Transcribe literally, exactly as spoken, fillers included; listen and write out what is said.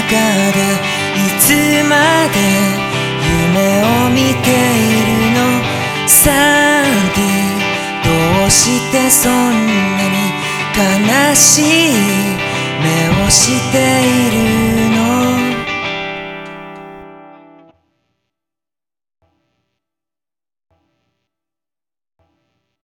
でいつまで夢を見ているの？サンディ、どうしてそんなに悲しい目をしている？